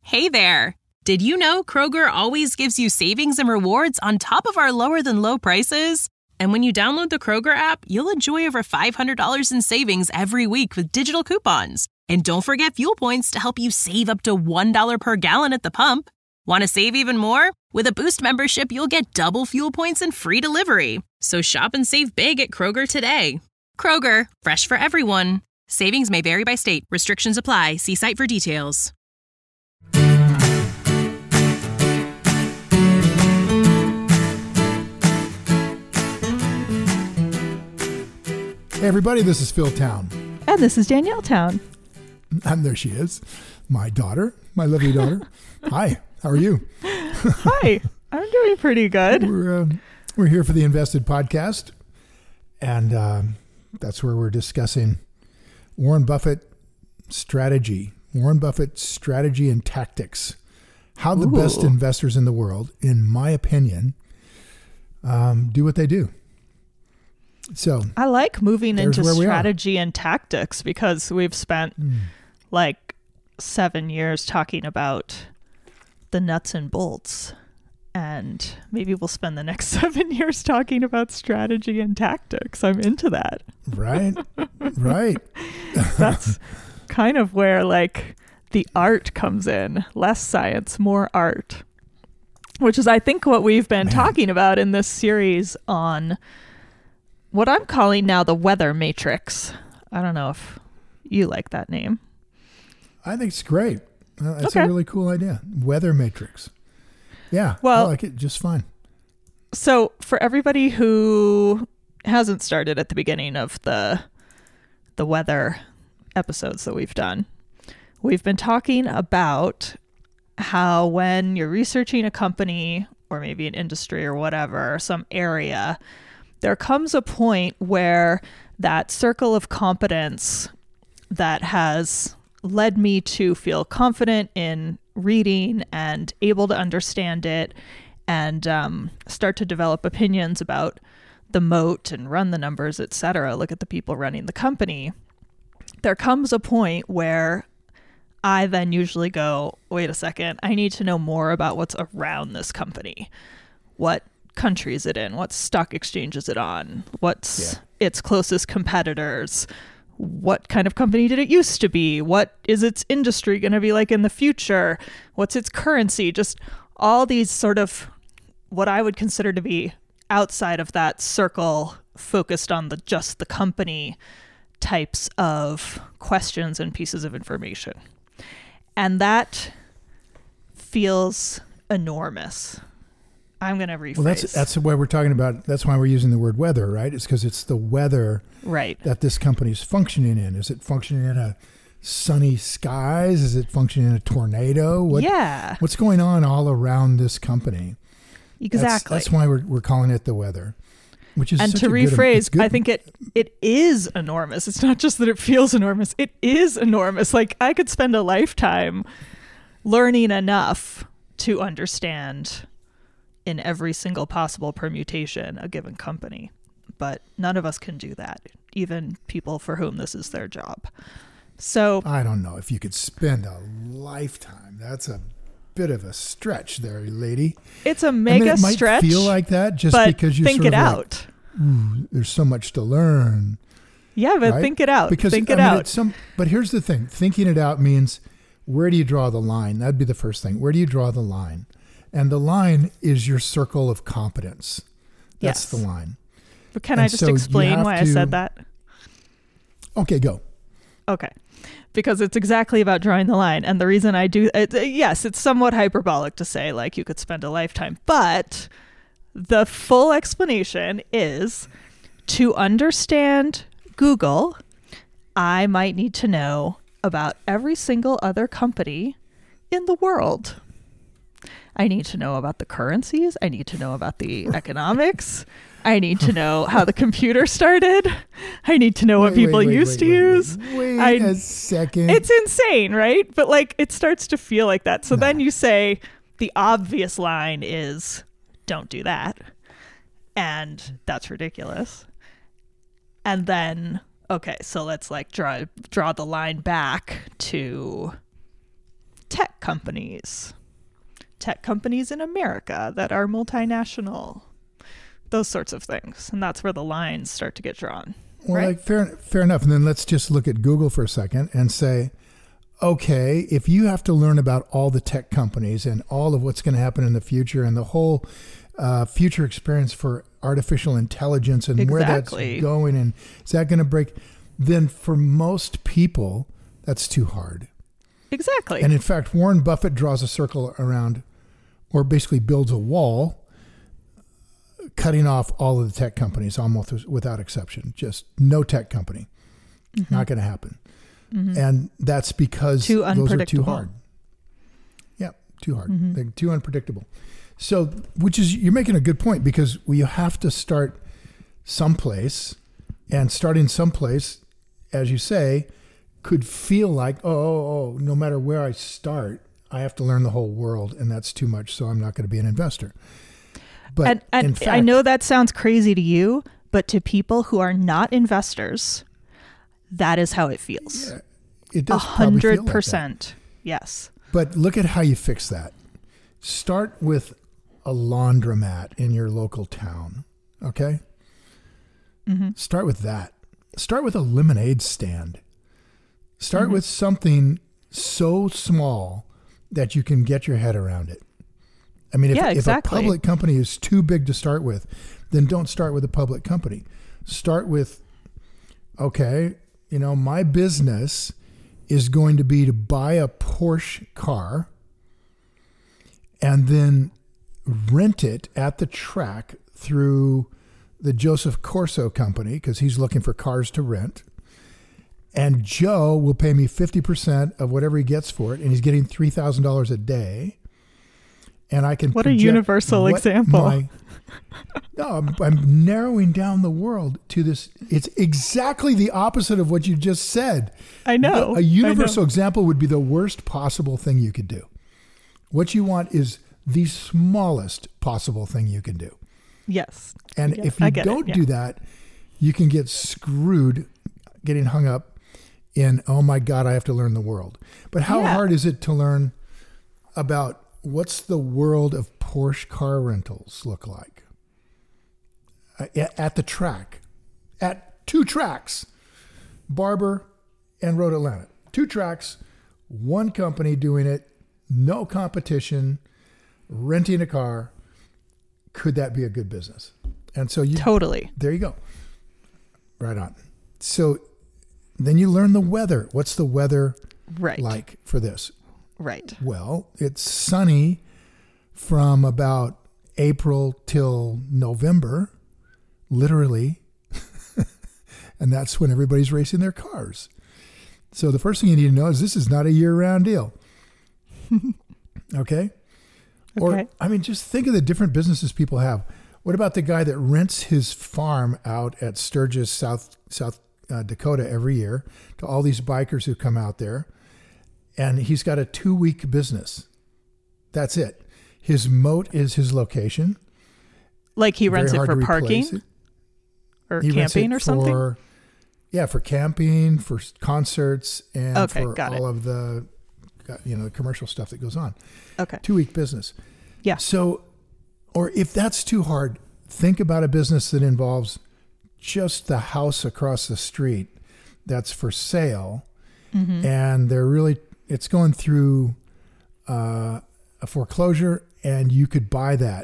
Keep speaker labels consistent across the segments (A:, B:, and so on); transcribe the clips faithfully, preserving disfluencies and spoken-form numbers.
A: Hey there! Did you know Kroger always gives you savings and rewards on top of our lower-than-low prices? And when you download the Kroger app, you'll enjoy over five hundred dollars in savings every week with digital coupons. And don't forget fuel points to help you save up to one dollar per gallon at the pump. Want to save even more? With a Boost membership, you'll get double fuel points and free delivery. So shop and save big at Kroger today. Kroger, fresh for everyone. Savings may vary by state. Restrictions apply. See site for details.
B: Hey everybody, this is Phil Town.
C: And this is Danielle Town.
B: And there she is, my daughter, my lovely daughter. Hi, how are you?
C: Hi, I'm doing pretty good.
B: We're, uh, we're here for the Invested podcast, and um, that's where we're discussing Warren Buffett strategy, Warren Buffett strategy and tactics, how the
C: Ooh.
B: best investors in the world, in my opinion, um, do what they do. So
C: I like moving into
B: where we
C: strategy and tactics because we've spent mm. like seven years talking about the nuts and bolts. And maybe we'll spend the next seven years talking about strategy and tactics. I'm into that.
B: Right. Right.
C: That's kind of where like the art comes in. Less science, more art. Which is, I think, what we've been Man. talking about in this series on what I'm calling now the weather matrix. I don't know if you like that name.
B: I think it's great. Uh, it's
C: okay.
B: a really cool idea. Weather matrix. Yeah,
C: well,
B: I like it just fine.
C: So for everybody who hasn't started at the beginning of the the weather episodes that we've done, we've been talking about how when you're researching a company or maybe an industry or whatever, some area, there comes a point where that circle of competence that has led me to feel confident in reading and able to understand it and um, start to develop opinions about the moat and run the numbers, et cetera, look at the people running the company. There comes a point where I then usually go, wait a second, I need to know more about what's around this company. What country is it in? What stock exchange is it on? What's yeah. its closest competitors? What kind of company did it used to be? What is its industry going to be like in the future? What's its currency? Just all these sort of what I would consider to be outside of that circle focused on the just the company types of questions and pieces of information. And that feels enormous. I'm going to rephrase.
B: Well, that's that's why we're talking about. That's why we're using the word weather, right? It's because it's the weather
C: right.
B: that this company is functioning in. Is it functioning in a sunny skies? Is it functioning in a tornado? What,
C: yeah.
B: What's going on all around this company?
C: Exactly.
B: That's, that's why we're we're calling it the weather. Which is
C: and
B: such
C: to
B: a
C: rephrase,
B: good,
C: I think it it is enormous. It's not just that it feels enormous. It is enormous. Like I could spend a lifetime learning enough to understand in every single possible permutation a given company. But none of us can do that, even people for whom this is their job. So
B: I don't know if you could spend a lifetime. That's a bit of a stretch there, lady.
C: It's a mega
B: I mean, it might
C: stretch.
B: Feel like that just
C: but
B: because you
C: think
B: sort
C: it
B: of
C: out.
B: Like, ooh, there's so much to learn.
C: Yeah, but
B: right?
C: think it out.
B: Because
C: think
B: I
C: it
B: mean,
C: out.
B: It's some, but here's the thing: thinking it out means where do you draw the line? That'd be the first thing. Where do you draw the line? And the line is your circle of competence. That's
C: yes.
B: the line.
C: But can
B: and
C: I just
B: so
C: explain why
B: to,
C: I said that?
B: Okay, go.
C: Okay. Because it's exactly about drawing the line. And the reason I do, it, yes, it's somewhat hyperbolic to say like you could spend a lifetime, but the full explanation is to understand Google, I might need to know about every single other company in the world. I need to know about the currencies. I need to know about the economics. I need to know how the computer started. I need to know what
B: wait,
C: people
B: wait, wait,
C: used
B: wait,
C: to
B: wait,
C: use.
B: Wait, wait
C: I,
B: a second.
C: It's insane, right? But like it starts to feel like that. So
B: no.
C: then you say the obvious line is don't do that. And that's ridiculous. And then, okay, so let's like draw draw the line back to tech companies, tech companies in America that are multinational, those sorts of things. And that's where the lines start to get drawn.
B: Well,
C: right?
B: like fair, fair enough. And then let's just look at Google for a second and say, okay, if you have to learn about all the tech companies and all of what's going to happen in the future and the whole uh, future experience for artificial intelligence and
C: exactly.
B: where that's going, and is that going to break? Then for most people, that's too hard.
C: Exactly.
B: And in fact, Warren Buffett draws a circle around, or basically builds a wall, cutting off all of the tech companies almost without exception. Just no tech company. Mm-hmm. Not going to happen. Mm-hmm. And that's because
C: too
B: those are too hard. Yeah, too hard. Mm-hmm. They're too unpredictable. So, which is, you're making a good point, because you have to start someplace, and starting someplace, as you say, could feel like, oh, oh, oh, no matter where I start, I have to learn the whole world, and that's too much, so I'm not going to be an investor. But
C: and, and
B: in fact,
C: I know that sounds crazy to you, but to people who are not investors, that is how it feels.
B: Yeah, it does.
C: A hundred percent. Yes.
B: But look at how you fix that. Start with a laundromat in your local town. Okay. Mm-hmm. Start with that. Start with a lemonade stand. Start mm-hmm. with something so small that you can get your head around it. I mean, if,
C: yeah, exactly.
B: if a public company is too big to start with, then don't start with a public company. Start with, okay, you know, my business is going to be to buy a Porsche car and then rent it at the track through the Joseph Corso company, because he's looking for cars to rent. And Joe will pay me fifty percent of whatever he gets for it, and he's getting three thousand dollars a day. And I can
C: What a universal example.
B: My, no, I'm, I'm narrowing down the world to this. It's exactly the opposite of what you just said.
C: I know.
B: A universal
C: I know.
B: example would be the worst possible thing you could do. What you want is the smallest possible thing you can do.
C: Yes.
B: And
C: yes,
B: if you
C: don't
B: it, yeah.
C: do
B: that, you can get screwed getting hung up in, oh my God, I have to learn the world. But how
C: yeah.
B: hard is it to learn about what's the world of Porsche car rentals look like? Uh, at the track, at two tracks, Barber and Road Atlanta. Two tracks, one company doing it, no competition, renting a car. Could that be a good business? And so you
C: totally.
B: There you go. Right on. So then you learn the weather. What's the weather
C: right.
B: like for this?
C: Right.
B: Well, it's sunny from about April till November, literally. And that's when everybody's racing their cars. So the first thing you need to know is this is not a year-round deal. Okay? Or,
C: okay.
B: I mean, just think of the different businesses people have. What about the guy that rents his farm out at Sturgis, South South uh, Dakota every year to all these bikers who come out there? And he's got a two-week business. That's it. His moat is his location.
C: Like he rents
B: Very
C: it for parking
B: it.
C: or
B: he
C: camping or
B: for,
C: something?
B: Yeah, for camping, for concerts, and
C: okay,
B: for
C: got
B: all
C: it.
B: of the, you know, the commercial stuff that goes on.
C: Okay.
B: Two-week business.
C: Yeah.
B: So, or if that's too hard, think about a business that involves just the house across the street that's for sale, mm-hmm. and they're really, it's going through uh, a foreclosure, and you could buy that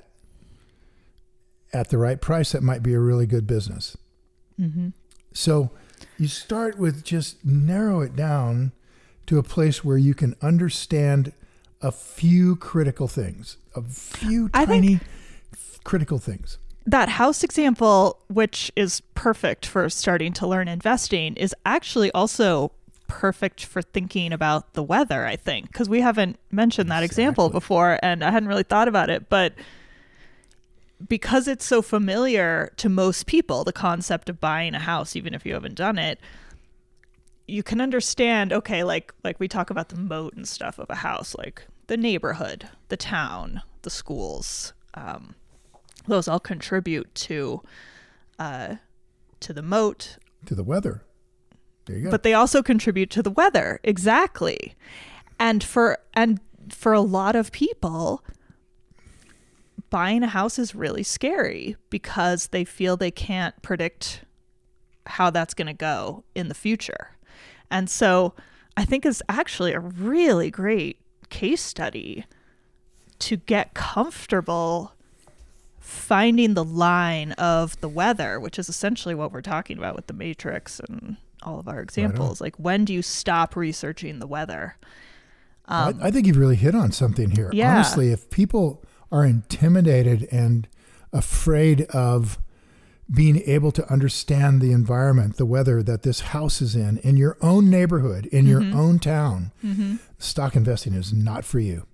B: at the right price. That might be a really good business. Mm-hmm. So you start with just narrow it down to a place where you can understand a few critical things, a few
C: I
B: tiny
C: think
B: critical things.
C: That house example, which is perfect for starting to learn investing, is actually also perfect for thinking about the weather, I think, because we haven't mentioned that
B: Exactly.
C: example before, and I hadn't really thought about it, but because it's so familiar to most people, the concept of buying a house, even if you haven't done it, you can understand, okay, like like we talk about the moat and stuff of a house, like the neighborhood, the town, the schools, um, those all contribute to uh, to the moat.
B: To the weather. There you go.
C: But they also contribute to the weather. Exactly. And for and for a lot of people, buying a house is really scary because they feel they can't predict how that's going to go in the future. And so I think it's actually a really great case study to get comfortable finding the line of the weather, which is essentially what we're talking about with the Matrix and all of our examples. Right, like, when do you stop researching the weather? Um,
B: I, I think you've really hit on something here.
C: Yeah.
B: Honestly, if people are intimidated and afraid of being able to understand the environment, the weather that this house is in, in your own neighborhood, in mm-hmm. your own town, mm-hmm. stock investing is not for you.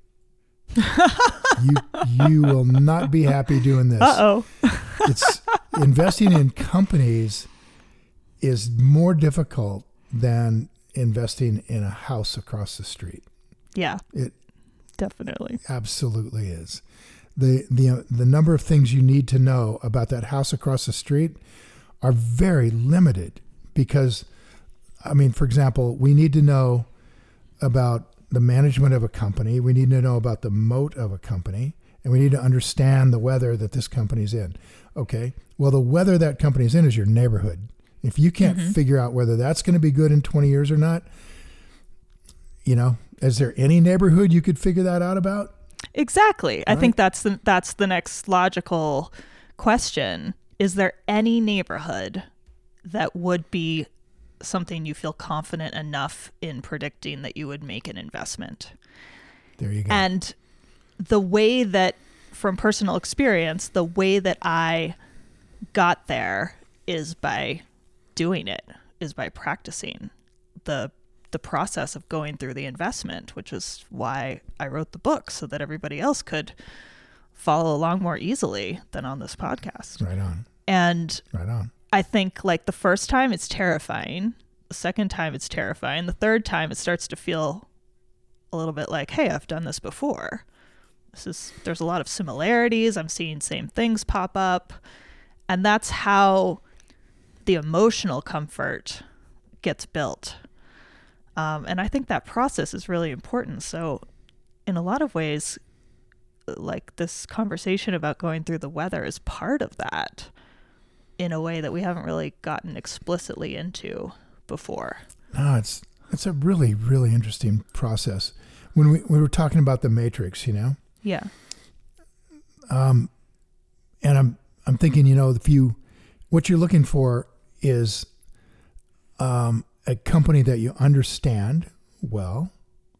B: you you will not be happy doing this.
C: Uh-oh.
B: It's investing in companies is more difficult than investing in a house across the street.
C: Yeah.
B: It
C: definitely
B: absolutely is. The the the number of things you need to know about that house across the street are very limited because, I mean, for example, we need to know about the management of a company. We need to know about the moat of a company, and we need to understand the weather that this company's in. Okay. Well, the weather that company's in is your neighborhood. If you can't mm-hmm. figure out whether that's going to be good in twenty years or not, you know, is there any neighborhood you could figure that out about?
C: Exactly.
B: Right?
C: I think that's the, that's the next logical question. Is there any neighborhood that would be something you feel confident enough in predicting that you would make an investment?
B: There you go.
C: And the way that, from personal experience, the way that I got there is by doing it, is by practicing the the process of going through the investment, which is why I wrote the book, so that everybody else could follow along more easily than on this podcast.
B: Right on.
C: And
B: right on.
C: I think, like, the first time it's terrifying. The second time it's terrifying. The third time it starts to feel a little bit like, hey, I've done this before. This is, there's a lot of similarities. I'm seeing same things pop up. And that's how the emotional comfort gets built. Um, and I think that process is really important. So in a lot of ways, like, this conversation about going through the weather is part of that in a way that we haven't really gotten explicitly into before.
B: No, it's it's a really, really interesting process. When we, we were talking about the Matrix, you know?
C: Yeah.
B: Um, and I'm I'm thinking, you know, if you, what you're looking for is um, a company that you understand well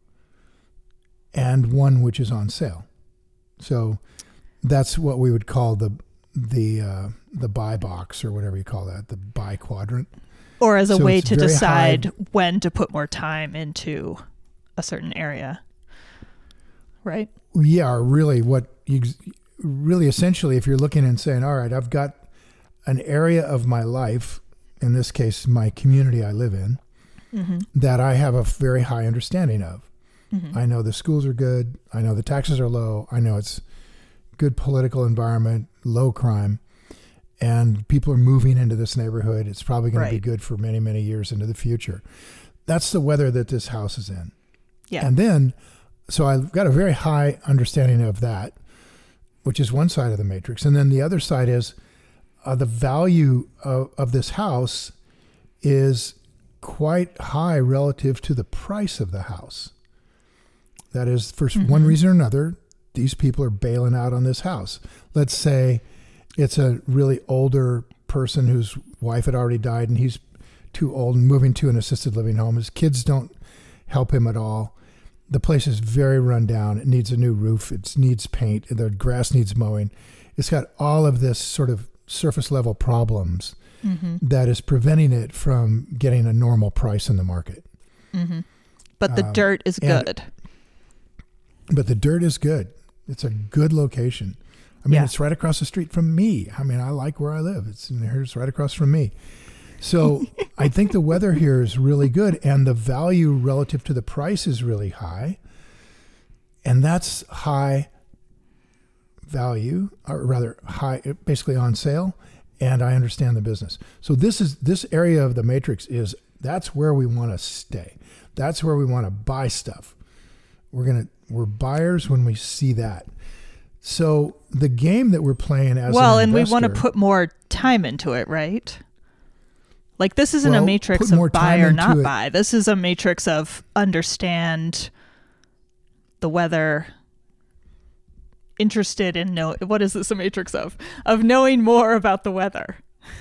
B: and one which is on sale. So that's what we would call the the uh, the buy box, or whatever you call that, the buy quadrant.
C: Or as a
B: so
C: way to decide
B: high.
C: when to put more time into a certain area, right?
B: Yeah, really what you really essentially, if you're looking and saying, all right, I've got an area of my life, in this case, my community I live in, mm-hmm. that I have a very high understanding of. Mm-hmm. I know the schools are good. I know the taxes are low. I know it's good political environment, low crime, and people are moving into this neighborhood. It's probably going right. to be good for many, many years into the future. That's the weather that this house is in.
C: Yeah.
B: And then, so I've got a very high understanding of that, which is one side of the matrix. And then the other side is uh, the value of, of this house is quite high relative to the price of the house. That is, for mm-hmm. one reason or another, these people are bailing out on this house. Let's say it's a really older person whose wife had already died and he's too old and moving to an assisted living home. His kids don't help him at all. The place is very run down. It needs a new roof. It needs paint. The grass needs mowing. It's got all of this sort of surface level problems mm-hmm. that is preventing it from getting a normal price in the market.
C: Mm-hmm. But the um, dirt is
B: and,
C: good.
B: But the dirt is good. It's a good location. I mean,
C: yeah.
B: it's right across the street from me. I mean, I like where I live. It's here's right across from me. So I think the weather here is really good, and the value relative to the price is really high. And that's high value, or rather high, basically on sale. And I understand the business. So this is this area of the matrix is that's where we want to stay. That's where we want to buy stuff. we're gonna we're buyers when we see that. So the game that we're playing as
C: well,
B: an
C: and
B: investor,
C: we want to put more time into it, right? Like this isn't
B: well,
C: a matrix
B: put more
C: of buy
B: time
C: or not
B: into it.
C: buy. This is a matrix of understand the weather. Interested in know what is this a matrix of? Of knowing more about the weather.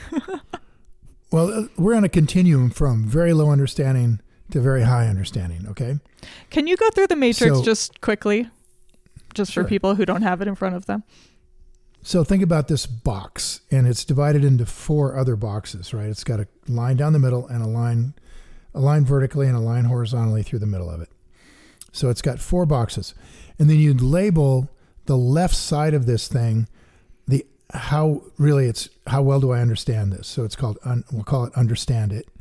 B: Well, uh, we're on a continuum from very low understanding to very high understanding. Okay.
C: Can you go through the matrix
B: So-
C: just quickly? Just
B: Sure.
C: for people who don't have it in front of them.
B: So think about this box, and it's divided into four other boxes, right? It's got a line down the middle and a line, a line vertically and a line horizontally through the middle of it. So it's got four boxes, and then you'd label the left side of this thing, the how really it's how well do I understand this? So it's called un, we'll call it understand it,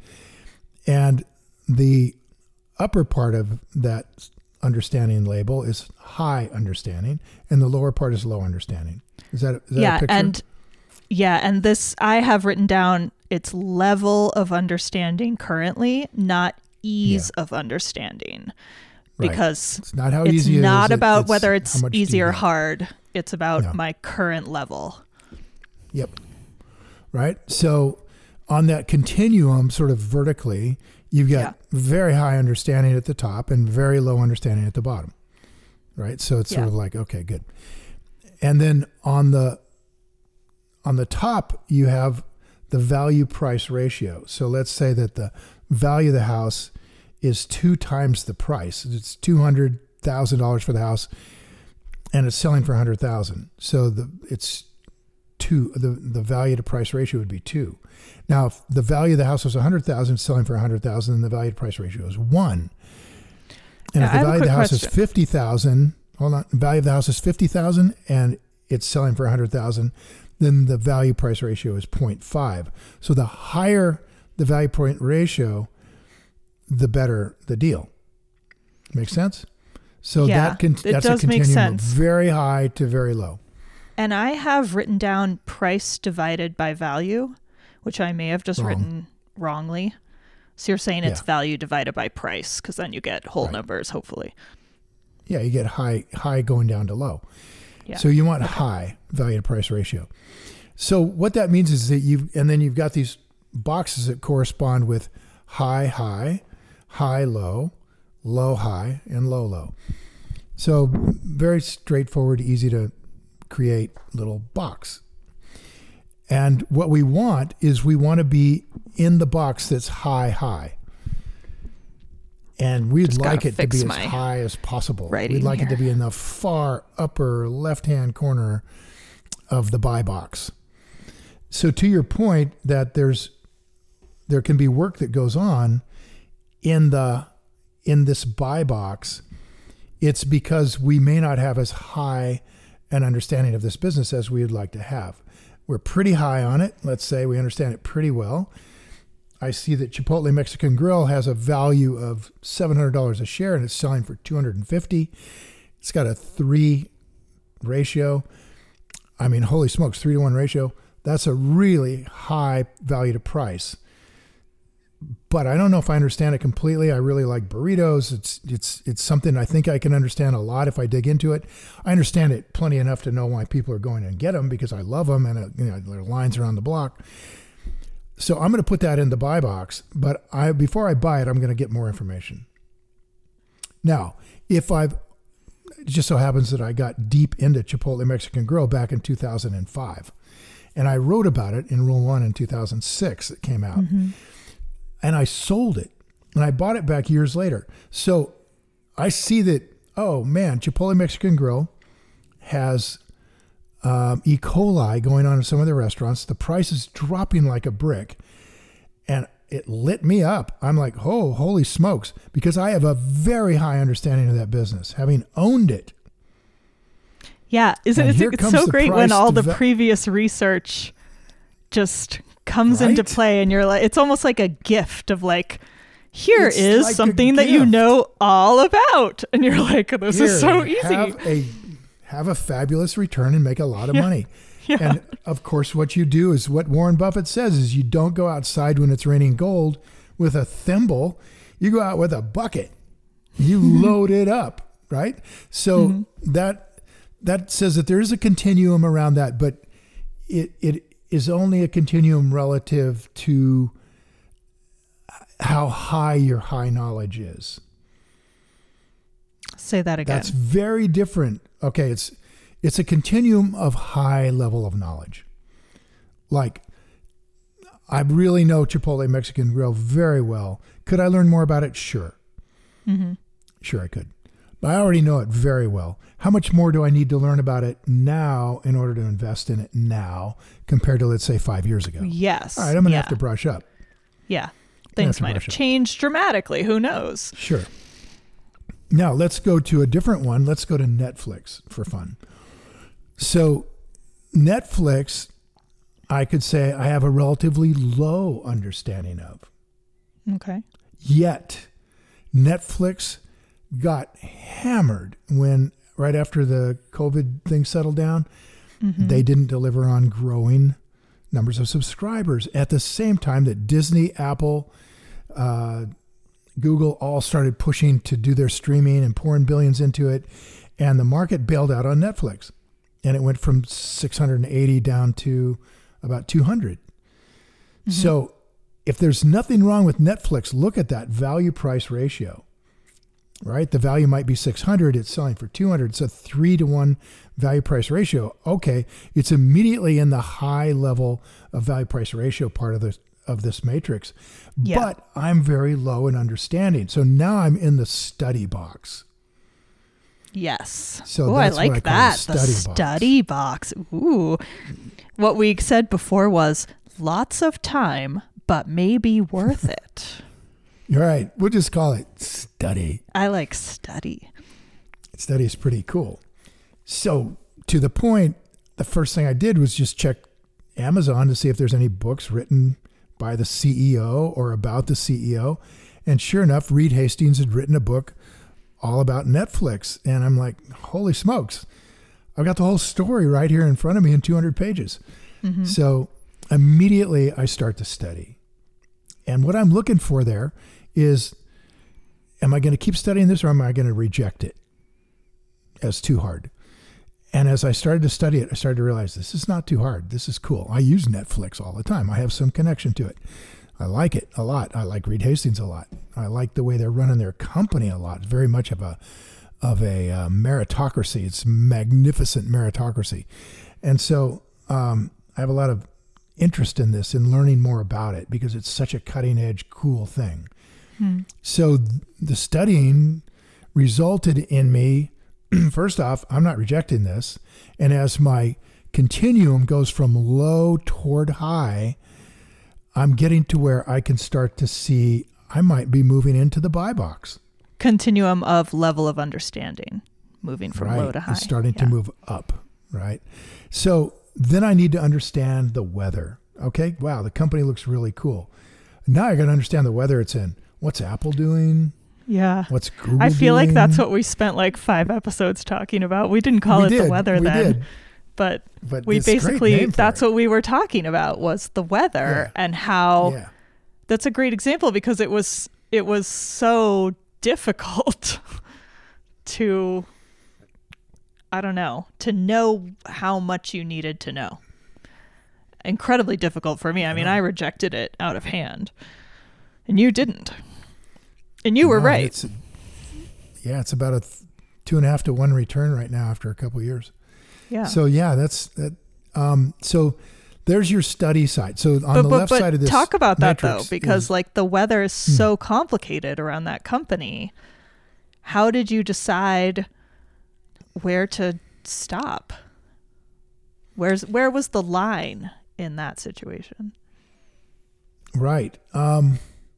B: and the upper part of that understanding label is high understanding, and the lower part is low understanding. Is that, is that
C: yeah,
B: a picture?
C: and yeah, and this I have written down its level of understanding currently, not ease
B: Yeah.
C: of understanding.
B: Right.
C: Because
B: It's not how
C: it's
B: easy it
C: not
B: is,
C: about
B: it's
C: whether
B: how
C: it's
B: much do
C: easy
B: you
C: or
B: know.
C: hard. It's about
B: No.
C: my current level.
B: Yep. Right. So on that continuum, sort of vertically, you've got
C: Yeah.
B: very high understanding at the top and very low understanding at the bottom. Right. So it's sort
C: Yeah.
B: of like, okay, good. And then on the, on the top, you have the value price ratio. So let's say that the value of the house is two times the price. It's two hundred thousand dollars for the house and it's selling for one hundred thousand dollars. So the, it's two, the, the value to price ratio would be two. Now, if the value of the house was one hundred thousand dollars, selling for one hundred thousand dollars, then the value to price ratio is one. And
C: Yeah,
B: if
C: I
B: the
C: have a
B: value of the
C: quick
B: house is
C: question.
B: fifty thousand dollars, hold on, the value of the house is fifty thousand dollars and it's selling for one hundred thousand dollars, then the value price ratio is zero point five. So the higher the value point ratio, the better the deal. Makes sense? So
C: Yeah,
B: that can,
C: it
B: that's
C: does
B: a
C: make
B: continuum of
C: sense.
B: very high to very low.
C: And I have written down price divided by value, which I may have just
B: Wrong.
C: written wrongly. So you're saying it's
B: Yeah.
C: value divided by price, because then you get whole
B: Right.
C: numbers, hopefully.
B: Yeah, you get high high going down to low.
C: Yeah.
B: So you want high value to price ratio. So what that means is that you've, and then you've got these boxes that correspond with high, high, high, low, low, high, and low, low. So very straightforward, easy to create little box. And what we want is we want to be in the box that's high, high. And we'd
C: Just gotta
B: like it to
C: fix
B: be as
C: my
B: high as possible.
C: writing
B: We'd like it to
C: here.
B: be in the far upper left-hand corner of the buy box. So to your point that there's there can be work that goes on in the in this buy box, it's because we may not have as high an understanding of this business as we would like to have. We're pretty high on it. Let's say we understand it pretty well. I see that Chipotle Mexican Grill has a value of seven hundred dollars a share and it's selling for two hundred fifty dollars. It's got a three ratio. I mean, holy smokes, three to one ratio. That's a really high value to price. But I don't know if I understand it completely. I really like burritos. It's it's it's something I think I can understand a lot if I dig into it. I understand it plenty enough to know why people are going and get them because I love them and uh, you know, there are lines around the block. So I'm going to put that in the buy box, but I before I buy it, I'm going to get more information. Now, if I've it just so happens that I got deep into Chipotle Mexican Grill back in two thousand five, and I wrote about it in Rule One in two thousand six. It came out,
C: Mm-hmm.
B: and I sold it, and I bought it back years later. So I see that, oh man, Chipotle Mexican Grill has um, E. coli going on in some of the restaurants. The price is dropping like a brick, and it lit me up. I'm like, oh, holy smokes, because I have a very high understanding of that business, having owned it.
C: Yeah, isn't
B: And
C: it?
B: here
C: It's
B: comes
C: so
B: the
C: great when
B: price
C: all the
B: deve-
C: previous research just comes into
B: Right?
C: play, and you're like, it's almost like a gift of like, here
B: It's
C: is
B: like a
C: something that you
B: gift.
C: know all about, and you're like, this
B: Here,
C: is so easy.
B: Have a, have a fabulous return and make a lot of
C: Yeah.
B: money.
C: Yeah.
B: And of course, what you do is what Warren Buffett says is you don't go outside when it's raining gold with a thimble. You go out with a bucket. You load it up right? So mm-hmm. that that says that there is a continuum around that, but it it is only a continuum relative to how high your high knowledge is.
C: Say that again.
B: That's very different. Okay, it's it's a continuum of high level of knowledge. Like, I really know Chipotle Mexican Grill very well. Could I learn more about it? Sure.
C: Mm-hmm.
B: Sure I could. But I already know it very well. How much more do I need to learn about it now in order to invest in it now compared to, let's say, five years ago?
C: Yes.
B: All right, I'm going to
C: yeah.
B: have to brush up.
C: Yeah. Things
B: have
C: might have
B: up.
C: changed dramatically. Who knows?
B: Sure. Now, let's go to a different one. Let's go to Netflix for fun. So, Netflix, I could say I have a relatively low understanding of.
C: Okay.
B: Yet, Netflix got hammered when, right after the COVID thing settled down, mm-hmm. they didn't deliver on growing numbers of subscribers at the same time that Disney, Apple, uh, Google all started pushing to do their streaming and pouring billions into it. And the market bailed out on Netflix. And it went from six hundred eighty down to about two hundred. Mm-hmm. So if there's nothing wrong with Netflix, look at that value price ratio, right? The value might be six hundred. It's selling for two hundred. It's a three to one value price ratio. Okay. It's immediately in the high level of value price ratio part of this, of this matrix,
C: yeah.
B: but I'm very low in understanding. So now I'm in the study box.
C: Yes.
B: So
C: Ooh,
B: that's
C: I like
B: what I
C: that.
B: Study
C: the
B: box.
C: study box. Ooh. What we said before was lots of time, but maybe worth it.
B: You're right. We'll just call it study.
C: I like study.
B: Study is pretty cool. So to the point, the first thing I did was just check Amazon to see if there's any books written by the C E O or about the C E O. And sure enough, Reed Hastings had written a book all about Netflix. And I'm like, holy smokes, I've got the whole story right here in front of me in two hundred pages. Mm-hmm. So immediately I start to study. And what I'm looking for there is, am I going to keep studying this or am I going to reject it as too hard? And as I started to study it, I started to realize this is not too hard. This is cool. I use Netflix all the time. I have some connection to it. I like it a lot. I like Reed Hastings a lot. I like the way they're running their company a lot. It's very much of a of a uh, meritocracy. It's magnificent meritocracy. And so um, I have a lot of interest in this and learning more about it because it's such a cutting edge, cool thing. Hmm. So th- the studying resulted in me, first off, I'm not rejecting this. And as my continuum goes from low toward high, I'm getting to where I can start to see I might be moving into the buy box.
C: Continuum of level of understanding, moving from
B: right.
C: low to high.
B: It's starting
C: yeah.
B: to move up, right? So then I need to understand the weather. Okay, wow, the company looks really cool. Now I got to understand the weather it's in. What's Apple doing?
C: Yeah.
B: What's Google
C: I feel
B: doing?
C: like that's what we spent like five episodes talking about. We didn't call
B: we
C: it
B: did.
C: the weather
B: we
C: then.
B: Did.
C: But,
B: but
C: we basically, that's
B: it.
C: what we were talking about was the weather
B: yeah.
C: and how
B: yeah.
C: that's a great example because it was, it was so difficult to, I don't know, to know how much you needed to know. Incredibly difficult for me. I mean, I rejected it out of hand and you didn't. And you were
B: no,
C: right.
B: It's a, yeah, it's about a th- two and a half to one return right now after a couple of years.
C: Yeah.
B: So yeah, that's that. Um, so there's your study side. So on
C: but,
B: the
C: but,
B: left
C: but
B: side of this,
C: talk about that though,
B: matrix
C: because
B: is,
C: like the weather is
B: hmm.
C: so complicated around that company. How did you decide where to stop? Where's where was the line in that situation?
B: Right. Um,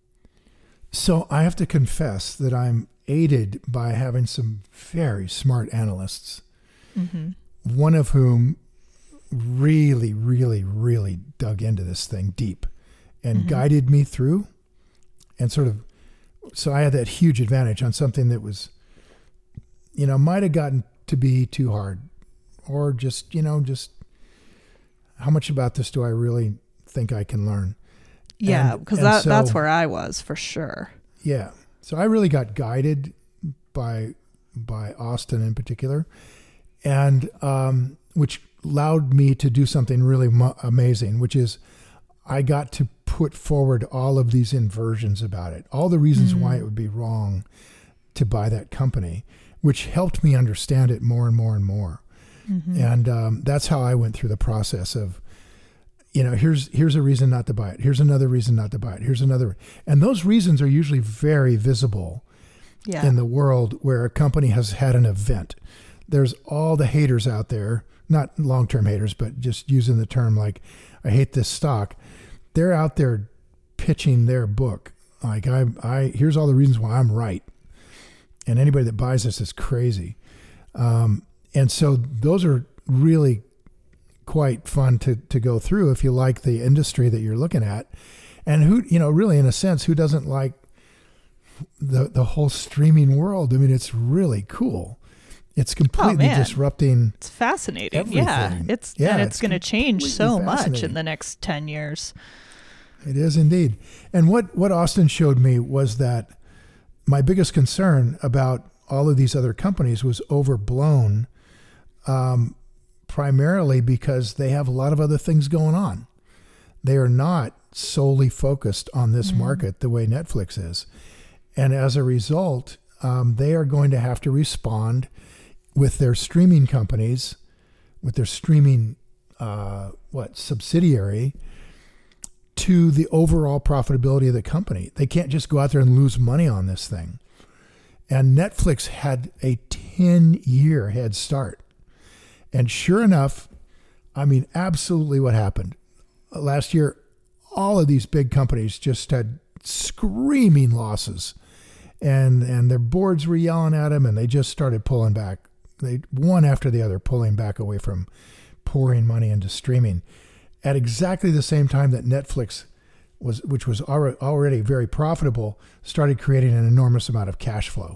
B: so I have to confess that I'm aided by having some very smart analysts. Mm-hmm. One of whom really, really, really dug into this thing deep and mm-hmm. guided me through and sort of, so I had that huge advantage on something that was, you know, might have gotten to be too hard or just, you know, just how much about this do I really think I can learn?
C: Yeah, because that,
B: so,
C: that's where I was for sure.
B: Yeah. So I really got guided by by Austin in particular, and um, which allowed me to do something really mo- amazing, which is I got to put forward all of these inversions about it, all the reasons mm-hmm. why it would be wrong to buy that company, which helped me understand it more and more and more. Mm-hmm. And um, that's how I went through the process of, you know, here's here's a reason not to buy it. Here's another reason not to buy it. Here's another. And those reasons are usually very visible yeah. in the world where a company has had an event. There's all the haters out there, not long-term haters, but just using the term like, I hate this stock. They're out there pitching their book. Like, I, I here's all the reasons why I'm right. And anybody that buys this is crazy. Um, and so those are really quite fun to, to go through if you like the industry that you're looking at. And who, you know, really in a sense, who doesn't like the the whole streaming world? I mean, it's really cool. It's completely oh, disrupting.
C: It's fascinating.
B: Everything.
C: Yeah. It's yeah, and it's, it's going to change so much in the next ten years.
B: It is indeed. And what, what Austin showed me was that my biggest concern about all of these other companies was overblown, um, primarily because they have a lot of other things going on. They are not solely focused on this mm. market the way Netflix is. And as a result, um, they are going to have to respond with their streaming companies, with their streaming, uh, what, subsidiary, to the overall profitability of the company. They can't just go out there and lose money on this thing. And Netflix had a ten-year head start. And sure enough, I mean, absolutely what happened. Last year, all of these big companies just had screaming losses. And and their boards were yelling at them, and they just started pulling back. They one after the other pulling back away from pouring money into streaming. At exactly the same time that Netflix was, which was already very profitable, started creating an enormous amount of cash flow.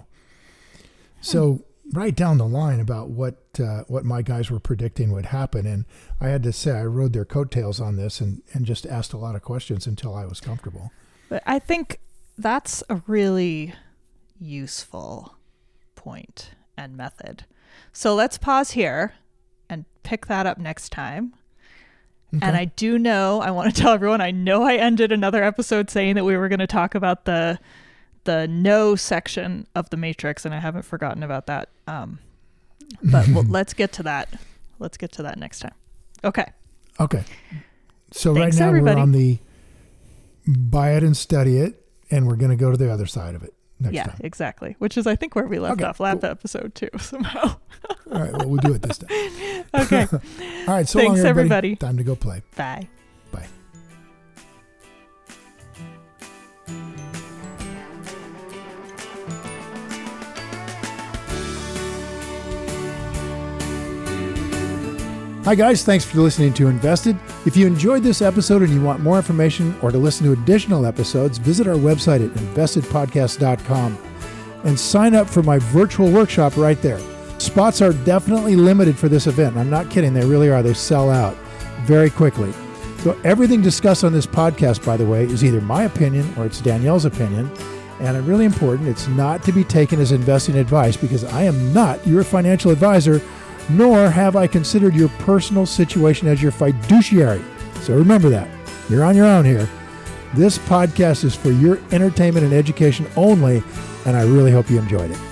B: So right down the line about what uh, what my guys were predicting would happen, and I had to say I rode their coattails on this and, and just asked a lot of questions until I was comfortable.
C: But I think that's a really useful point and method. So let's pause here and pick that up next time. Okay. And I do know, I want to tell everyone, I know I ended another episode saying that we were going to talk about the the no section of the Matrix, and I haven't forgotten about that. Um, but well, let's get to that. Let's get to that next time. Okay.
B: Okay. So
C: Thanks,
B: right now
C: everybody.
B: We're on the buy it and study it, and we're going to go to the other side of it next
C: yeah,
B: time.
C: Yeah, exactly. Which is, I think, where we left
B: okay,
C: off last
B: cool.
C: episode too, somehow.
B: All right, well, we'll do it this time.
C: Okay.
B: All right, so
C: Thanks,
B: long, everybody.
C: everybody.
B: Time to go play.
C: Bye.
B: Bye. Hi guys, thanks for listening to Invested. If you enjoyed this episode and you want more information or to listen to additional episodes, visit our website at invested podcast dot com and sign up for my virtual workshop right there. Spots are definitely limited for this event. I'm not kidding, they really are. They sell out very quickly. So everything discussed on this podcast, by the way, is either my opinion or it's Danielle's opinion. And really important, it's not to be taken as investing advice because I am not your financial advisor, nor have I considered your personal situation as your fiduciary. So remember that. You're on your own here. This podcast is for your entertainment and education only, and I really hope you enjoyed it.